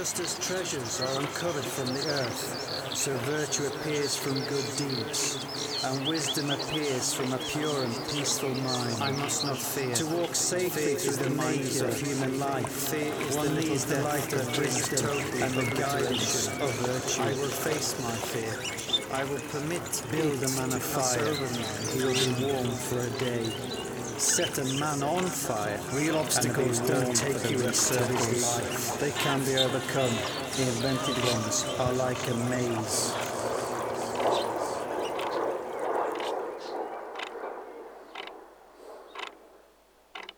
Just as treasures are uncovered from the earth, so virtue appears from good deeds, and wisdom appears from a pure and peaceful mind. I must not fear. To walk safely through the maze of human life, fear is one needs the light of wisdom and the guidance of virtue. I will face my fear. I will build a man of fire. He will be warm for a day. Set a man on fire. Real obstacles don't take you in circles. They can be overcome. The invented ones are like a maze.